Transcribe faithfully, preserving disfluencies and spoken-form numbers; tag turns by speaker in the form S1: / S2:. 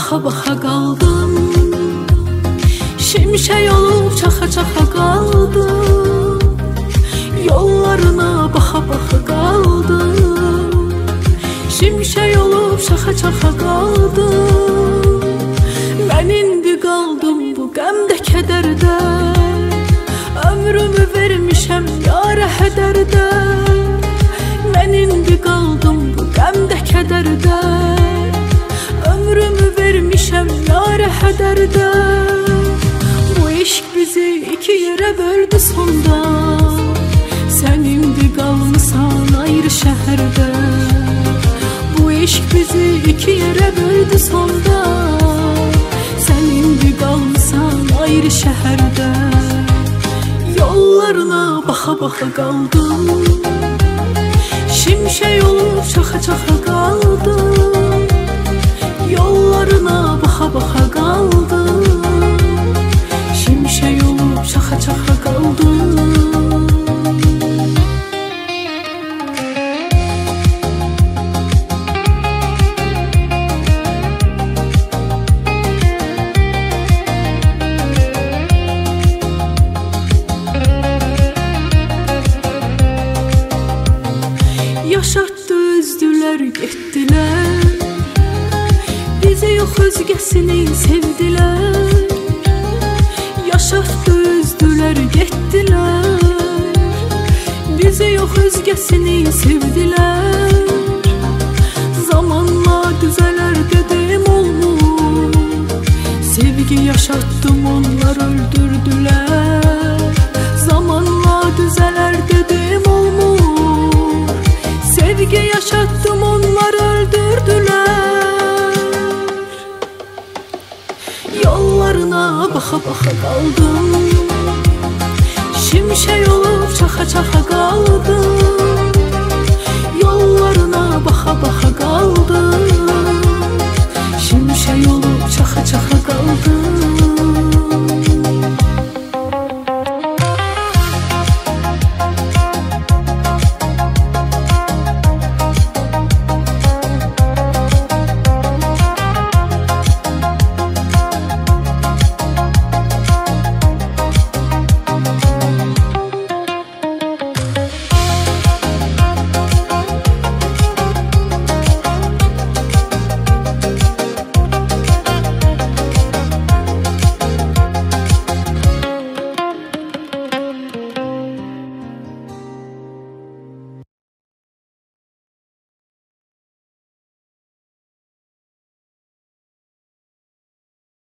S1: baxa baxa qaldım. Şimşək olub çaxa çaxa qaldım. Yollarına baxa baxa qaldım. Şimşək olub çaxa çaxa qaldım. Mən indi qaldım bu qəmdə kədərdə. Ömrümü vermişəm yara hədərdə. Mən indi qaldım bu qəmdə kədərdə. Ömrümü vermişəm yara hədərdə. Bu eşq bizi iki yerə böldü sonda. Sən indi qalmısan ayrı şəhərdə. Bu eşq bizi iki yerə böldü sonda. Sən indi qalmısan ayrı şəhərdə. Yollarına baxa baxa qaldım. Şimşək olub çaxa çaxa qaldım. Yollarına baxa baxa qaldım. Şimşək olub çaxa çaxa qaldım. Yaşatdı üzdülər, getdilər. Bizi yox özgəsini sevdilər. Yaşatdı üzdülər, getdilər. Bizi yox özgəsini sevdilər. Zamanla düzələr dedim olmur. Sevgi yaşatdım, onlar öldürdülər. Zamanla düzələr dedim olmur. Sevgi yaşattım, onlar öldürdülər. Yollarına baxa baxa qaldım. Şimşək olub çaxa